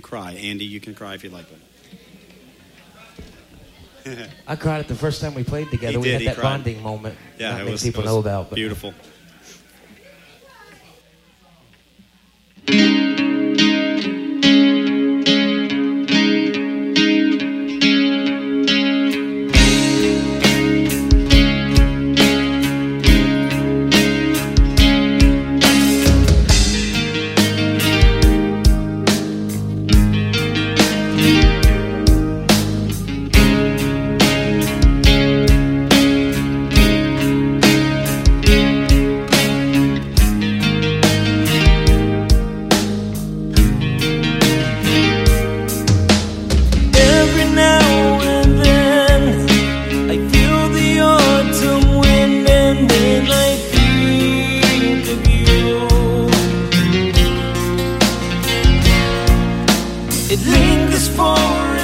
cry. Andy, you can cry if you like. I cried at the first time we played together. We had that bonding moment. Yeah, not many people know about. But beautiful. It lingers for